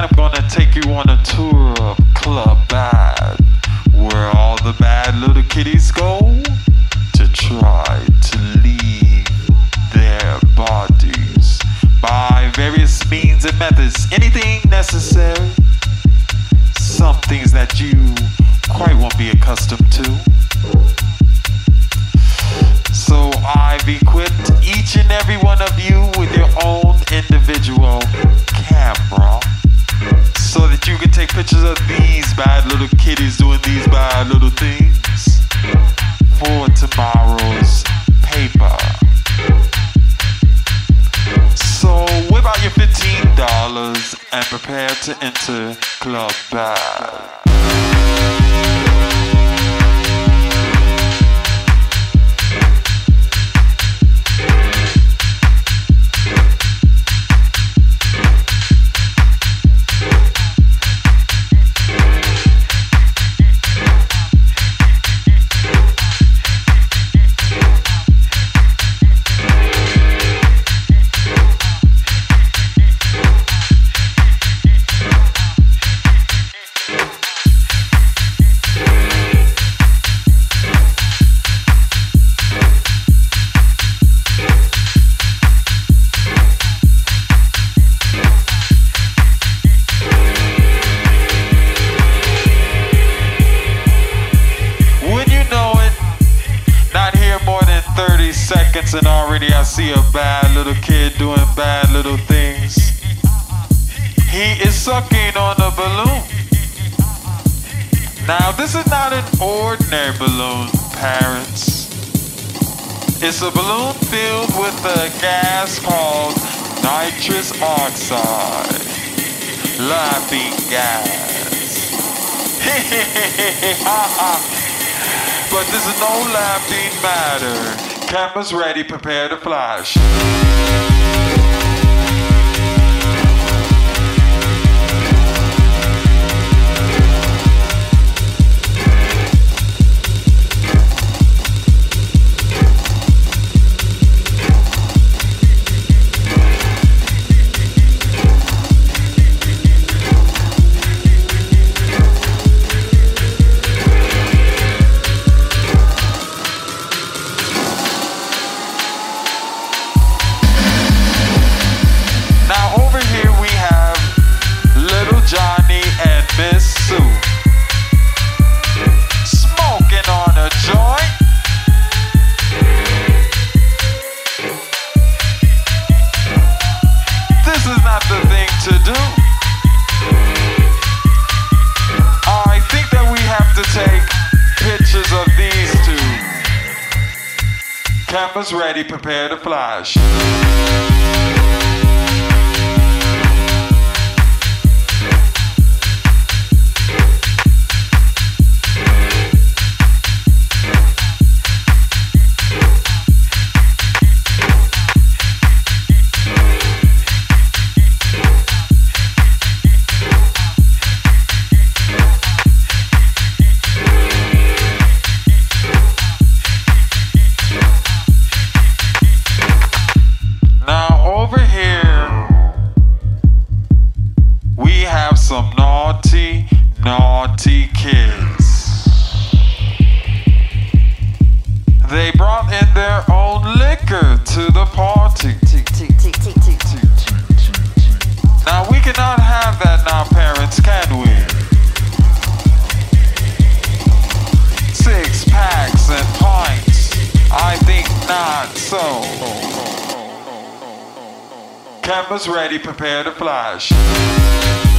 I'm gonna take you on a tour of Club Bad, where all the bad little kitties go to try to leave their bodies by various means and methods. Anything necessary, some things that you quite won't be accustomed to. So I've equipped each and every one of you with your own individual camera, so that you can take pictures of these bad little kitties doing these bad little things for tomorrow's paper. So whip out your $15 and prepare to enter Club Bad. And already I see a bad little kid doing bad little things. He is sucking on a balloon. Now this is not an ordinary balloon, parents. It's a balloon filled with a gas called nitrous oxide. Laughing gas. But this is no laughing matter. Cameras ready, prepare to flash. Cameras ready, prepare to flash. Some naughty, naughty kids. They brought in their own liquor to the party. Now we cannot have that now, parents, can we? 6 packs and pints, I think not so. Cameras ready, prepare to flash.